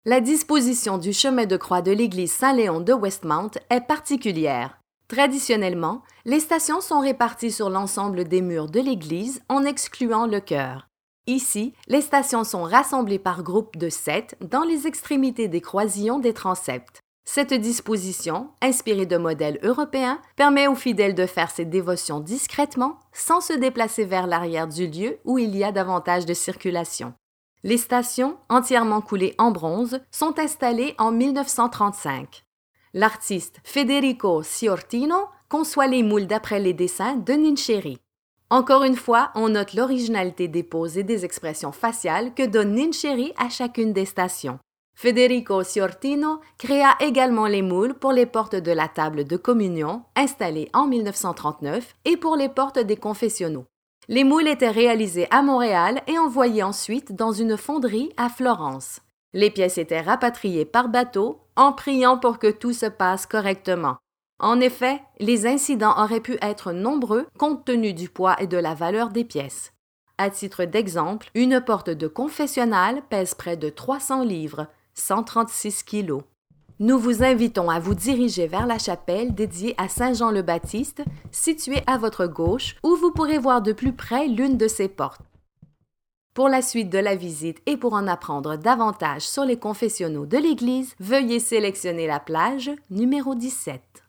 La disposition du chemin de croix de l'église Saint-Léon de Westmount est particulière. Traditionnellement, les stations sont réparties sur l'ensemble des murs de l'église en excluant le chœur. Ici, les stations sont rassemblées par groupes de 7 dans les extrémités des croisillons des transepts. Cette disposition, inspirée de modèles européens, permet aux fidèles de faire ses dévotions discrètement sans se déplacer vers l'arrière du lieu où il y a davantage de circulation. Les stations, entièrement coulées en bronze, sont installées en 1935. L'artiste Federico Ciortino conçoit les moules d'après les dessins de Nincheri. Encore une fois, on note l'originalité des poses et des expressions faciales que donne Nincheri à chacune des stations. Federico Ciortino créa également les moules pour les portes de la table de communion, installées en 1939, et pour les portes des confessionnaux. Les moules étaient réalisés à Montréal et envoyés ensuite dans une fonderie à Florence. Les pièces étaient rapatriées par bateau, en priant pour que tout se passe correctement. En effet, les incidents auraient pu être nombreux compte tenu du poids et de la valeur des pièces. À titre d'exemple, une porte de confessionnal pèse près de 300 livres, 136 kilos. Nous vous invitons à vous diriger vers la chapelle dédiée à Saint Jean le Baptiste, située à votre gauche, où vous pourrez voir de plus près l'une de ses portes. Pour la suite de la visite et pour en apprendre davantage sur les confessionnaux de l'Église, veuillez sélectionner la plage numéro 17.